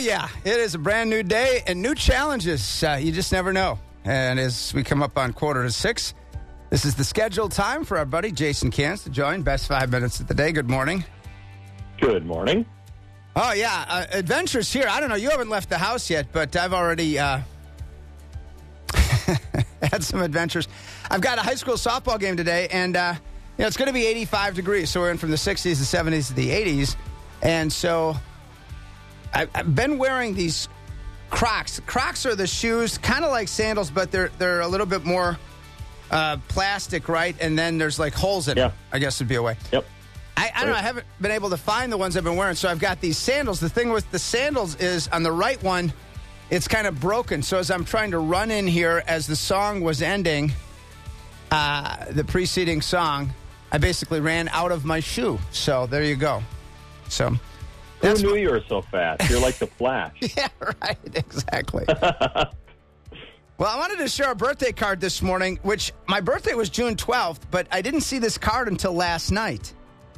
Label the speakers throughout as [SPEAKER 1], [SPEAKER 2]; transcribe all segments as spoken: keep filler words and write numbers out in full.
[SPEAKER 1] yeah, it is a brand new day and new challenges. Uh, you just never know. And as we come up on quarter to six, this is the scheduled time for our buddy Jason Cans to join. Best five minutes of the day. Good morning.
[SPEAKER 2] Good morning.
[SPEAKER 1] Oh, yeah. Uh, adventures here. I don't know. You haven't left the house yet, but I've already uh, had some adventures. I've got a high school softball game today, and uh, you know, it's going to be eighty-five degrees. So we're in from the sixties, the seventies, to the eighties. And so I, I've been wearing these Crocs. Crocs are the shoes, kind of like sandals, but they're they're a little bit more uh, plastic, right? And then there's like holes in
[SPEAKER 2] Yeah.
[SPEAKER 1] it, I guess would be a way.
[SPEAKER 2] Yep.
[SPEAKER 1] I, I don't know. I haven't been able to find the ones I've been wearing, so I've got these sandals. The thing with the sandals is on the right one, it's kind of broken. So as I'm trying to run in here as the song was ending, uh, the preceding song, I basically ran out of my shoe. So there you go. So
[SPEAKER 2] Who
[SPEAKER 1] that's
[SPEAKER 2] knew
[SPEAKER 1] what-
[SPEAKER 2] you were so fast? You're like the Flash.
[SPEAKER 1] Yeah, right. Exactly. Well, I wanted to share a birthday card this morning, which my birthday was June twelfth, but I didn't see this card until last night.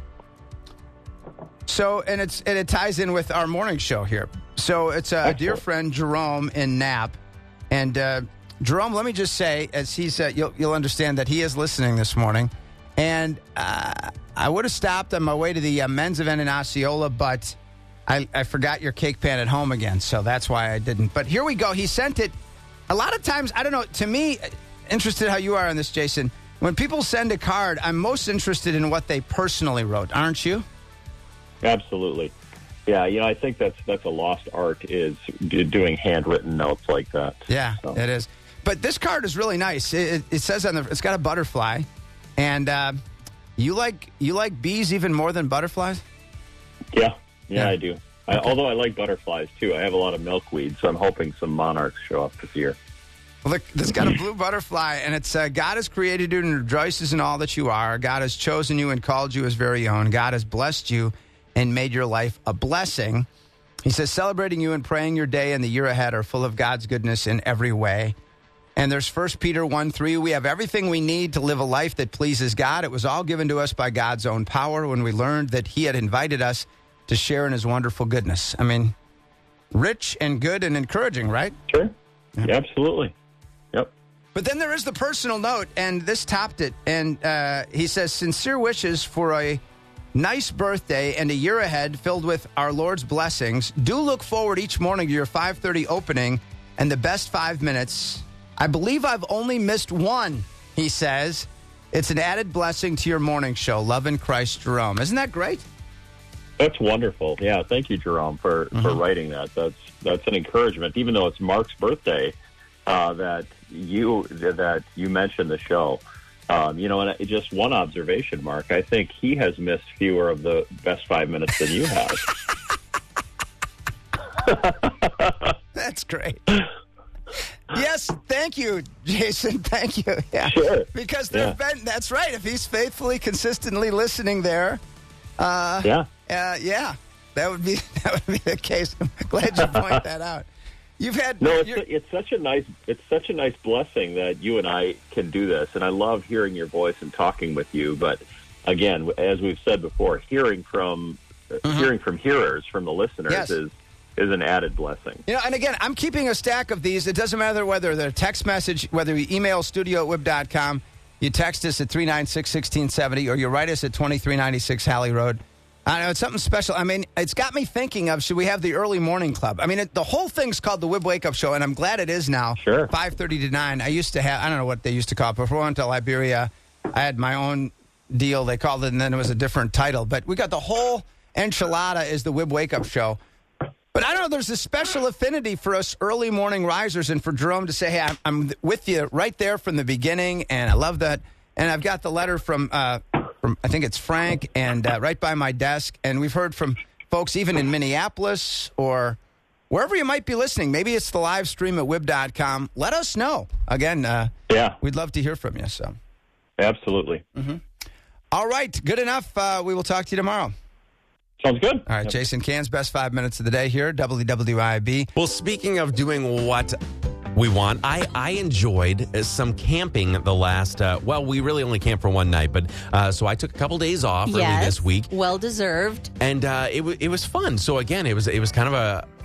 [SPEAKER 1] So, and it's and it ties in with our morning show here. So it's a, a dear
[SPEAKER 2] Excellent.
[SPEAKER 1] friend, Jerome, in Knapp. And uh, Jerome, let me just say, as he's, uh, you'll, you'll understand that he is listening this morning. And uh, I would have stopped on my way to the uh, men's event in Osceola, but I, I forgot your cake pan at home again. So that's why I didn't. But here we go. He sent it. A lot of times, I don't know, to me, interested how you are on this, Jason. When people send a card, I'm most interested in what they personally wrote, aren't you?
[SPEAKER 2] Absolutely. Yeah, you know, I think that's that's a lost art is do- doing handwritten notes like that.
[SPEAKER 1] Yeah,
[SPEAKER 2] So.
[SPEAKER 1] it is. But this card is really nice. It, it, it says on the, it's got a butterfly, and uh, you like you like bees even more than butterflies.
[SPEAKER 2] Yeah, yeah,
[SPEAKER 1] Yeah.
[SPEAKER 2] I do. I, although I like butterflies, too. I have a lot of milkweed, so I'm hoping some monarchs show up this year.
[SPEAKER 1] Well, look, it's got a blue butterfly, and it's uh, God has created you and rejoices in all that you are. God has chosen you and called you his very own. God has blessed you and made your life a blessing. He says, celebrating you and praying your day and the year ahead are full of God's goodness in every way. And there's First Peter one three. We have everything we need to live a life that pleases God. It was all given to us by God's own power when we learned that he had invited us to share in his wonderful goodness. I mean, rich and good and encouraging, right?
[SPEAKER 2] Sure.
[SPEAKER 1] Yeah.
[SPEAKER 2] Yeah, absolutely. Yep.
[SPEAKER 1] But then there is the personal note, and this topped it. And uh, he says, sincere wishes for a nice birthday and a year ahead filled with our Lord's blessings. Do look forward each morning to your five thirty opening and the best five minutes. I believe I've only missed one, he says. It's an added blessing to your morning show. Love in Christ, Jerome. Isn't that great?
[SPEAKER 2] That's wonderful. Yeah, thank you, Jerome, for,
[SPEAKER 1] Mm-hmm.
[SPEAKER 2] for writing that. That's that's an encouragement, even though it's Mark's birthday, uh, that you that you mentioned the show. Um, you know, and just one observation, Mark. I think he has missed fewer of the best five minutes than you have.
[SPEAKER 1] That's great. Yes, thank you, Jason. Thank you. Yeah.
[SPEAKER 2] Sure.
[SPEAKER 1] Because there've
[SPEAKER 2] Yeah.
[SPEAKER 1] been, that's right. If he's faithfully, consistently listening there, uh,
[SPEAKER 2] Yeah.
[SPEAKER 1] uh, yeah, that would be that would be the case. I'm glad you point that out. You've had
[SPEAKER 2] No, it's,
[SPEAKER 1] you're-
[SPEAKER 2] it's such a nice it's such a nice blessing that you and I can do this, and I love hearing your voice and talking with you. But again, as we've said before, hearing from
[SPEAKER 1] Mm-hmm.
[SPEAKER 2] hearing from hearers, from the listeners,
[SPEAKER 1] Yes.
[SPEAKER 2] is is an added blessing.
[SPEAKER 1] You know, and again, I'm keeping a stack of these. It doesn't matter whether they're text message, whether you email studio at wib dot com, you text us at three nine six, one six seven zero, or you write us at twenty-three ninety-six Halley Road. I know it's something special. I mean, it's got me thinking of, should we have the early morning club? I mean, it, the whole thing's called the Wib Wake Up Show, and I'm glad it is now.
[SPEAKER 2] Sure.
[SPEAKER 1] five thirty to nine. I used to have, I don't know what they used to call it. Before I went to Liberia, I had my own deal. They called it, and then it was a different title. But we got the whole enchilada is the Wib Wake Up Show. But I don't know, there's a special affinity for us early morning risers and for Jerome to say, hey, I'm, I'm with you right there from the beginning, and I love that. And I've got the letter from, uh, from I think it's Frank, and uh, right by my desk. And we've heard from folks even in Minneapolis or wherever you might be listening. Maybe it's the live stream at wib dot com. Let us know. Again, uh,
[SPEAKER 2] Yeah,
[SPEAKER 1] we'd love to hear from you. So,
[SPEAKER 2] absolutely.
[SPEAKER 1] all right, good enough. Uh, we will talk to you tomorrow.
[SPEAKER 2] Sounds good.
[SPEAKER 1] All right, Jason Cans, best five minutes of the day here, W W I B.
[SPEAKER 3] Well, speaking of doing what we want, I, I enjoyed some camping the last, uh, well, we really only camped for one night, but uh, so I took a couple days off early
[SPEAKER 4] Yes,
[SPEAKER 3] this week.
[SPEAKER 4] well deserved.
[SPEAKER 3] And uh, it, w- it was fun. So again, it was it was kind of a,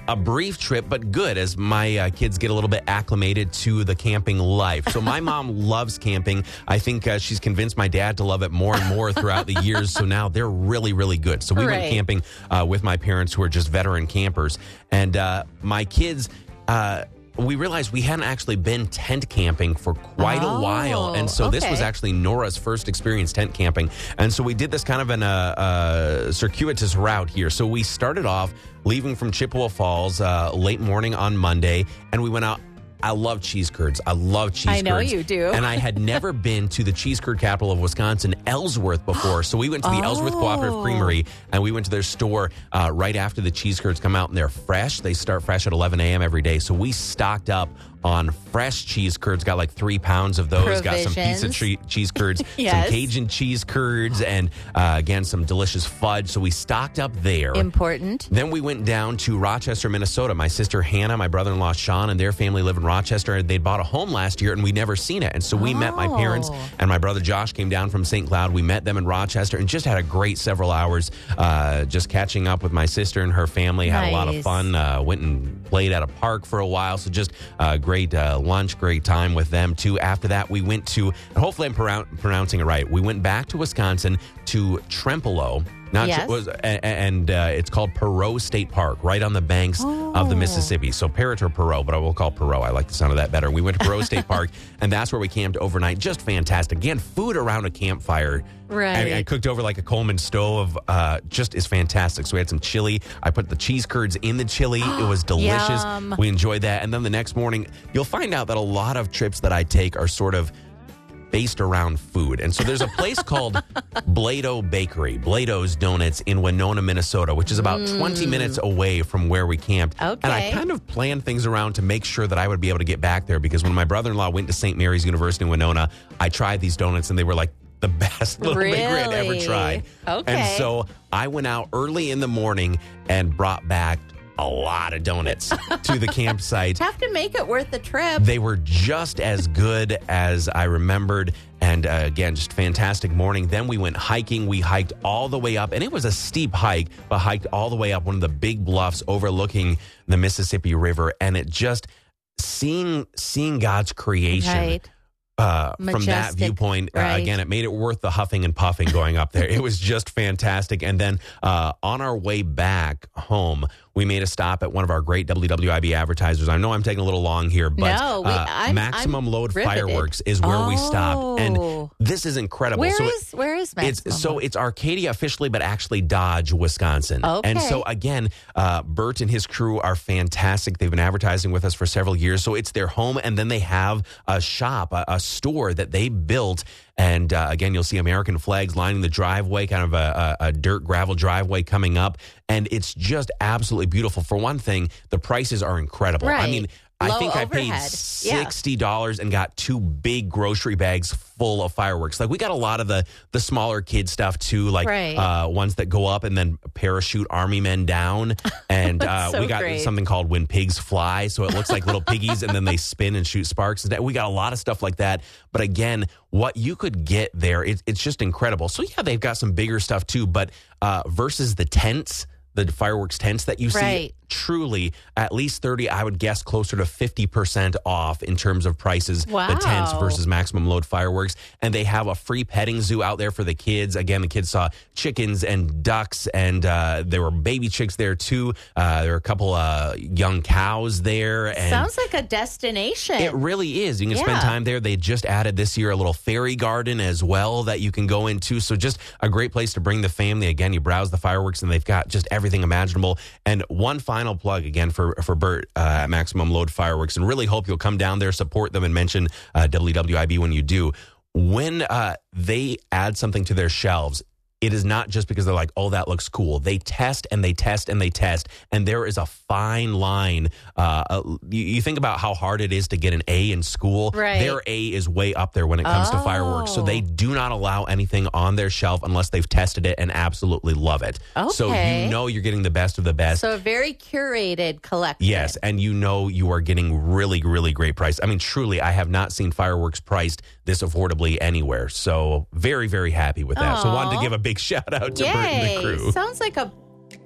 [SPEAKER 3] a brief trip, but good as my uh, kids get a little bit acclimated to the camping life. So my mom loves camping. I think uh, she's convinced my dad to love it more and more throughout the years. So now they're really, really good. So we
[SPEAKER 4] Right.
[SPEAKER 3] went camping uh, with my parents who are just veteran campers. And uh, my kids... Uh, we realized we hadn't actually been tent camping for quite
[SPEAKER 4] Oh,
[SPEAKER 3] a while. And so this
[SPEAKER 4] okay.
[SPEAKER 3] was actually Nora's first experience tent camping. And so we did this kind of in a, a circuitous route here. So we started off leaving from Chippewa Falls uh, late morning on Monday, and we went out. I love cheese curds. I love cheese curds.
[SPEAKER 4] I know you do.
[SPEAKER 3] And I had never been to the cheese curd capital of Wisconsin, Ellsworth, before. So we went to the
[SPEAKER 4] Oh.
[SPEAKER 3] Ellsworth Cooperative Creamery, and we went to their store uh, right after the cheese curds come out, and they're fresh. They start fresh at eleven a.m. every day. So we stocked up on fresh cheese curds, got like three pounds of those, got some pizza
[SPEAKER 4] Provisions.
[SPEAKER 3] tre- cheese curds,
[SPEAKER 4] Yes.
[SPEAKER 3] some Cajun cheese curds, and uh, again, some delicious fudge. So we stocked up there.
[SPEAKER 4] Important.
[SPEAKER 3] Then we went down to Rochester, Minnesota. My sister Hannah, my brother-in-law Sean, and their family live in Rochester. They'd bought a home last year, and we'd never seen it. And so we met my parents,
[SPEAKER 4] Oh.
[SPEAKER 3] and my brother Josh came down from Saint Cloud. We met them in Rochester and just had a great several hours uh, just catching up with my sister and her family. Had a lot of
[SPEAKER 4] Nice.
[SPEAKER 3] fun. Uh, went and played at a park for a while. So just uh, great uh, lunch, great time with them, too. After that, we went to, and hopefully I'm pronoun- pronouncing it right, we went back to Wisconsin to Trempealeau. Not
[SPEAKER 4] Yes.
[SPEAKER 3] sure, was, a- and uh, it's called Perot State Park, right on the banks of the
[SPEAKER 4] Oh.
[SPEAKER 3] Mississippi. So Parrot or Perot, but I will call Perot. I like the sound of that better. We went to Perot State Park, and that's where we camped overnight. Just fantastic. Again, food around a campfire.
[SPEAKER 4] Right.
[SPEAKER 3] I, I cooked over like a Coleman stove. Uh, just is fantastic. So we had some chili. I put the cheese curds in the chili. It was delicious.
[SPEAKER 4] Yum.
[SPEAKER 3] We enjoyed that. And then the next morning, you'll find out that a lot of trips that I take are sort of based around food. And so there's a place called Blado Bakery, Blado's Donuts in Winona, Minnesota, which is about twenty minutes away from where we camped. And I
[SPEAKER 4] Okay.
[SPEAKER 3] kind of planned things around to make sure that I would be able to get back there, because when my brother-in-law went to Saint Mary's University in Winona, I tried these donuts and they were like the best little bakery I'd ever
[SPEAKER 4] Really?
[SPEAKER 3] tried.
[SPEAKER 4] Okay.
[SPEAKER 3] And so I went out early in the morning and brought back a lot of donuts to the campsite.
[SPEAKER 4] Have to make it worth the trip.
[SPEAKER 3] They were just as good as I remembered. And uh, again, just fantastic morning. Then we went hiking. We hiked all the way up, and it was a steep hike, but hiked all the way up one of the big bluffs overlooking the Mississippi River. And it just seeing seeing God's creation.
[SPEAKER 4] Right.
[SPEAKER 3] Uh, from that
[SPEAKER 4] Majestic,
[SPEAKER 3] viewpoint, uh,
[SPEAKER 4] right.
[SPEAKER 3] again, it made it worth the huffing and puffing going up there. It was just fantastic. And then uh, on our way back home, we made a stop at one of our great W W I B advertisers. I know I'm taking a little long here, but
[SPEAKER 4] No, we-
[SPEAKER 3] uh,
[SPEAKER 4] I'm-
[SPEAKER 3] Maximum
[SPEAKER 4] I'm
[SPEAKER 3] Load
[SPEAKER 4] riveted.
[SPEAKER 3] Fireworks is where we stopped. And
[SPEAKER 4] Oh.
[SPEAKER 3] this is incredible.
[SPEAKER 4] Where
[SPEAKER 3] so
[SPEAKER 4] is where is
[SPEAKER 3] it's
[SPEAKER 4] Maximum?
[SPEAKER 3] so it's Arcadia officially, but actually Dodge, Wisconsin.
[SPEAKER 4] Okay.
[SPEAKER 3] And so again, uh, Bert and his crew are fantastic. They've been advertising with us for several years. So it's their home, and then they have a shop, a, a store that they built. And uh, again, you'll see American flags lining the driveway, kind of a, a, a dirt gravel driveway coming up. And it's just absolutely beautiful. For one thing, the prices are incredible. I
[SPEAKER 4] Right.
[SPEAKER 3] mean, I
[SPEAKER 4] Low
[SPEAKER 3] think I paid
[SPEAKER 4] overhead. Yeah.
[SPEAKER 3] sixty dollars and got two big grocery bags full of fireworks. Like, we got a lot of the the smaller kid stuff too, like
[SPEAKER 4] Right.
[SPEAKER 3] uh, ones that go up and then parachute army men down. And uh,
[SPEAKER 4] That's so
[SPEAKER 3] we got
[SPEAKER 4] great.
[SPEAKER 3] something called When Pigs Fly, so it looks like little piggies and then they spin and shoot sparks. We got a lot of stuff like that. But again, what you could get there, it, it's just incredible. So yeah, they've got some bigger stuff too, but uh, versus the tents, the fireworks tents that you see,
[SPEAKER 4] Right.
[SPEAKER 3] truly at least thirty, I would guess closer to fifty percent off in terms of prices.
[SPEAKER 4] Wow.
[SPEAKER 3] The tents versus Maximum Load Fireworks. And they have a free petting zoo out there for the kids. Again, the kids saw chickens and ducks, and uh, there were baby chicks there too. Uh, there were a couple uh, young cows there. And
[SPEAKER 4] Sounds like a destination.
[SPEAKER 3] it really is. You can spend
[SPEAKER 4] Yeah.
[SPEAKER 3] time there. They just added this year a little fairy garden as well that you can go into. So just a great place to bring the family. Again, you browse the fireworks and they've got just everything imaginable. And one final plug again for, for Bert uh, at Maximum Load Fireworks, and really hope you'll come down there, support them, and mention uh, W W I B when you do. When uh, they add something to their shelves, it is not just because they're like, oh, that looks cool. They test and they test and they test. And there is a fine line. Uh, uh, you, you think about how hard it is to get an A in school.
[SPEAKER 4] Right.
[SPEAKER 3] Their A is way up there when it comes to
[SPEAKER 4] Oh.
[SPEAKER 3] fireworks. So they do not allow anything on their shelf unless they've tested it and absolutely love it. So
[SPEAKER 4] Okay.
[SPEAKER 3] you know you're getting the best of the best.
[SPEAKER 4] So a very curated collection.
[SPEAKER 3] Yes, and you know you are getting really, really great price. I mean, truly, I have not seen fireworks priced this affordably anywhere. So very, very happy with that. So
[SPEAKER 4] Aw.
[SPEAKER 3] wanted to give a big shout out to Bert and the
[SPEAKER 4] Yay.
[SPEAKER 3] crew.
[SPEAKER 4] Sounds like a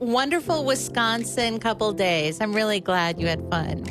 [SPEAKER 4] wonderful Wisconsin couple days. I'm really glad you had fun.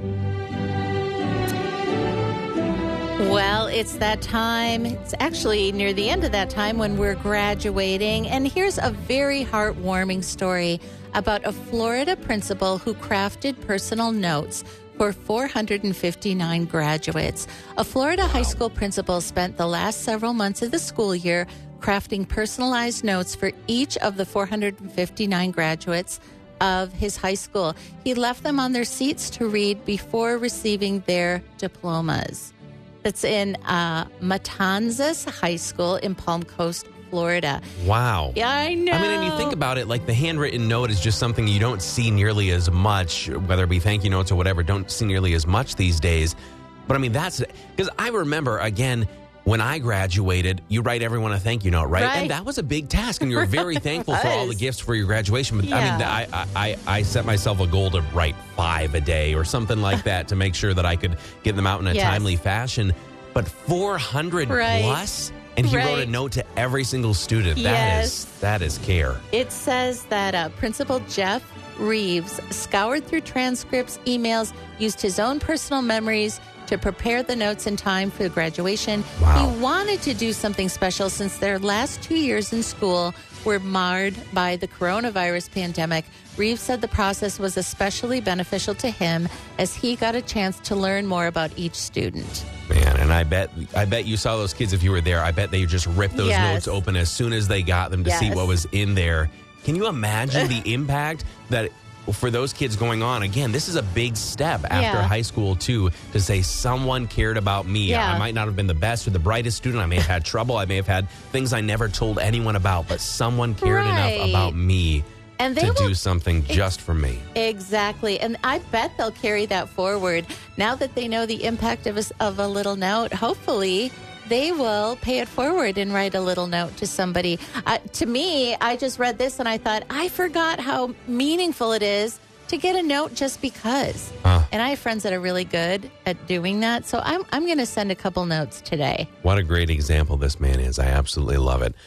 [SPEAKER 4] Well, it's that time. It's actually near the end of that time when we're graduating. And here's a very heartwarming story about a Florida principal who crafted personal notes for four hundred fifty-nine graduates. A Florida high school principal spent the last several months of the school year crafting personalized notes for each of the four hundred fifty-nine graduates of his high school. He left them on their seats to read before receiving their diplomas. That's in uh, Matanzas High School in Palm Coast, Florida.
[SPEAKER 3] Wow.
[SPEAKER 4] Yeah, I know.
[SPEAKER 3] I mean, and you think about it, like the handwritten note is just something you don't see nearly as much, whether it be thank you notes or whatever, don't see nearly as much these days. But I mean, that's because I remember, again, when I graduated, you write everyone a thank you note, right?
[SPEAKER 4] Right.
[SPEAKER 3] And that was a big task, and you're very
[SPEAKER 4] Right,
[SPEAKER 3] thankful
[SPEAKER 4] it
[SPEAKER 3] for all the
[SPEAKER 4] was.
[SPEAKER 3] gifts for your graduation. But I mean,
[SPEAKER 4] Yeah.
[SPEAKER 3] I, I, I set myself a goal to write five a day or something like that to make sure that I could get them out in a
[SPEAKER 4] Yes.
[SPEAKER 3] timely fashion. But four hundred
[SPEAKER 4] Right.
[SPEAKER 3] plus, and he wrote a
[SPEAKER 4] Right.
[SPEAKER 3] note to every single student. That
[SPEAKER 4] Yes.
[SPEAKER 3] is that is care.
[SPEAKER 4] It says that uh, Principal Jeff Reeves scoured through transcripts, emails, used his own personal memories to prepare the notes in time for the graduation.
[SPEAKER 3] Wow.
[SPEAKER 4] He wanted to do something special since their last two years in school were marred by the coronavirus pandemic. Reeves said the process was especially beneficial to him as he got a chance to learn more about each student.
[SPEAKER 3] Man, and I bet I bet you saw those kids if you were there. I bet they just ripped those
[SPEAKER 4] Yes.
[SPEAKER 3] notes open as soon as they got them to see
[SPEAKER 4] Yes.
[SPEAKER 3] what was in there. Can you imagine the impact that for those kids going on? Again, this is a big step after
[SPEAKER 4] Yeah.
[SPEAKER 3] high school, too, to say someone cared about me.
[SPEAKER 4] Yeah.
[SPEAKER 3] I might not have been the best or the brightest student. I may have had trouble. I may have had things I never told anyone about, but someone cared
[SPEAKER 4] Right.
[SPEAKER 3] enough about me
[SPEAKER 4] And they
[SPEAKER 3] to
[SPEAKER 4] will
[SPEAKER 3] do something just for me.
[SPEAKER 4] Exactly. And I bet they'll carry that forward. Now that they know the impact of a, of a little note, hopefully they will pay it forward and write a little note to somebody. Uh, to me, I just read this and I thought, I forgot how meaningful it is to get a note just because.
[SPEAKER 3] Huh.
[SPEAKER 4] And I have friends that are really good at doing that. So I'm, I'm going to send a couple notes today.
[SPEAKER 3] What a great example this man is. I absolutely love it.